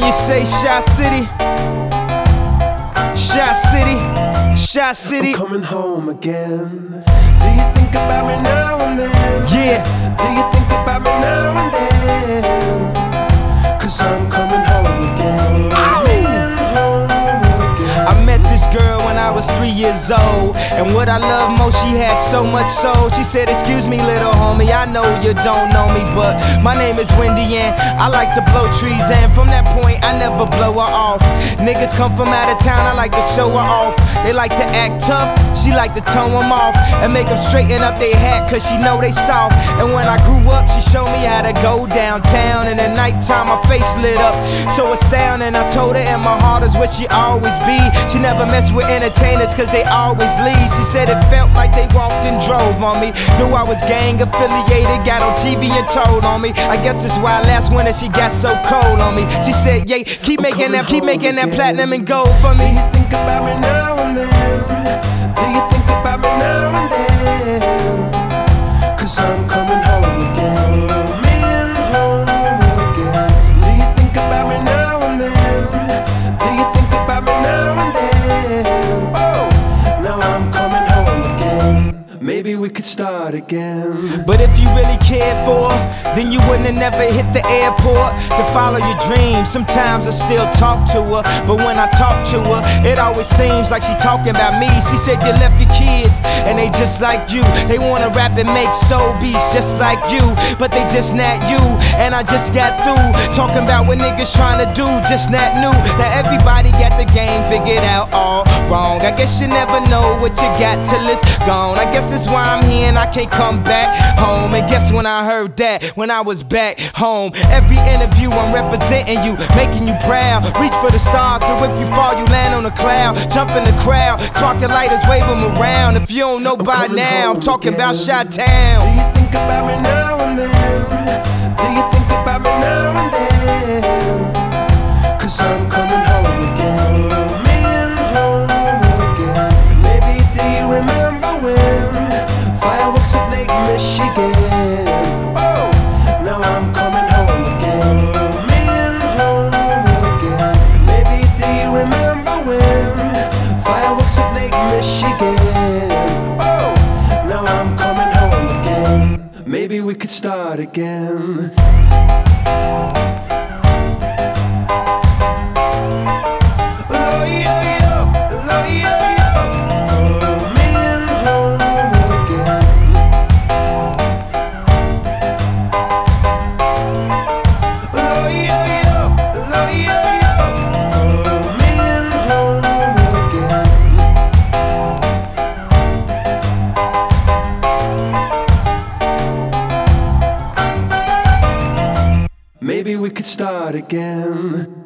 you say Shy City? Shy City, Shy City. I'm coming home again. Do you think about me now and then? Yeah. Do you think about me now and then? 'Cause I'm coming home again. I met this girl when I was 3 years old, and what I love most, she had so much soul. She said, excuse me little homie, I know you don't know me, but my name is Wendy and I like to blow trees, and from that point I never blow her off. Niggas come from out of town, I like to show her off. They like to act tough, she like to tone them off and make them straighten up their hat, cause she know they soft. And when I grew up, she showed me how to go downtown, and at nighttime my face lit up so astounding. I told her and my heart is where she always be. She never mess with entertainers cause they always leave. She said it felt like they walked and drove on me. Knew I was gang affiliated, got on TV and told on me. I guess that's why last winter she got so cold on me. She said, yeah, keep making that platinum and gold for me. Do you think about me now and then? Do you think about me now and then? 'Cause I'm coming home again. Home again. Do you think about me now and then? Do you think about me now and then? Oh, now I'm coming home again. Maybe we could start again. But if you really cared for her, then you wouldn't have never hit the airport to follow your dreams. Sometimes I still talk to her, but when I talk to her, it always seems like she talking about me. She said you left your kids, and they just like you. They wanna rap and make soul beats just like you, but they just not you. And I just got through talking about what niggas trying to do, just not new. Now everybody got the game figured out all wrong. I guess you never know what you got till it's gone. I guess that's why I'm here and I can't come back home. And guess when I heard that, when I was back home. Every interview I'm representing you, making you proud. Reach for the stars, so if you fall you land on a cloud. Jump in the crowd, sparking lighters, wave them around. If you don't know by now, I'm talking about Chi-Town. Do you think about me now and then? Do you think about me now and then? 'Cause I'm coming home again. Home again. Maybe do you remember when fireworks at Lake Michigan? Oh, now I'm coming home again. Home again. Maybe do you remember when fireworks at Lake Michigan? Oh, now I'm coming home again. Maybe we could start again. Maybe we could start again.